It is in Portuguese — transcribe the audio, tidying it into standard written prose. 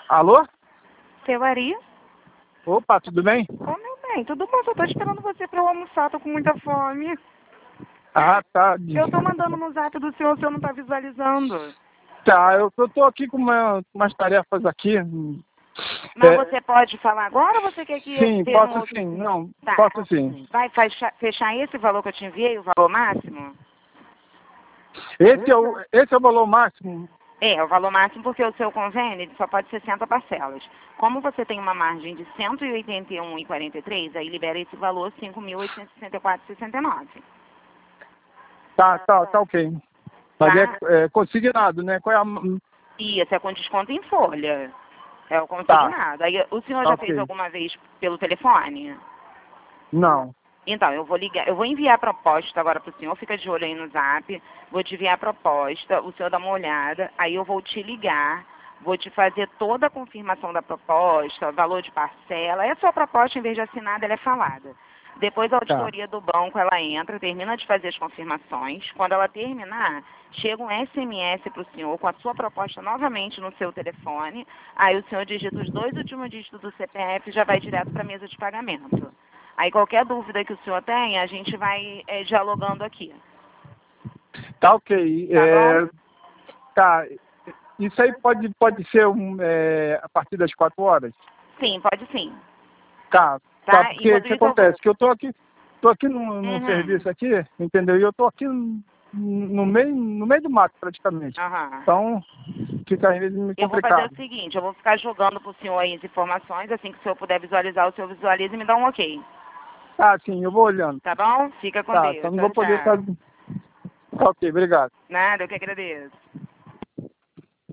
Alô? Seu Ari? Opa, tudo bem? Ô, meu bem, tudo bom? Só tô esperando você pra eu almoçar, tô com muita fome. Ah, tá. Eu tô mandando no zap do senhor, o senhor não tá visualizando. Tá, eu tô aqui com umas tarefas aqui. Mas você pode falar agora ou você quer que eu Sim, dê no posso outro? sim. Não, Tá. posso sim. Vai fechar esse valor que eu te enviei, o valor máximo? Esse é o valor máximo? É o valor máximo porque o seu convênio ele só pode 60 parcelas. Como você tem uma margem de 181,43, aí libera esse valor 5.864,69. Tá, ok. Mas Tá? é consignado, né? Qual é a... Isso, é com desconto em folha. É o Tá, consignado. Aí, o senhor tá já fez ok. alguma vez pelo telefone? Não. Então, eu vou ligar, eu vou enviar a proposta agora para o senhor, fica de olho aí no zap, vou te enviar a proposta, o senhor dá uma olhada, aí eu vou te ligar, vou te fazer toda a confirmação da proposta, valor de parcela, essa sua proposta, em vez de assinada, ela é falada. Depois a Tá. auditoria do banco, ela entra, termina de fazer as confirmações, quando ela terminar, chega um SMS para o senhor com a sua proposta novamente no seu telefone, aí o senhor digita os 2 últimos dígitos do CPF e já vai direto para a mesa de pagamento. Aí qualquer dúvida que o senhor tenha, a gente vai dialogando aqui. Tá ok. Tá bom? Tá. Isso aí pode ser a partir das 4 horas? Sim, pode sim. Tá, Tá? porque o Enquanto que isso eu acontece? vou. Que eu tô aqui num serviço aqui, entendeu? E eu tô aqui no meio do mato praticamente. Aham. Então, fica às vezes meio Eu vou fazer complicado. o seguinte, eu vou ficar jogando pro senhor aí as informações, assim que o senhor puder visualizar, o senhor visualiza e me dá um ok. Tá, sim, eu vou olhando. Tá bom? Fica com Tá, Deus. só não Tchau, vou poder tchau. estar... Tá ok, obrigado. Nada, eu que agradeço.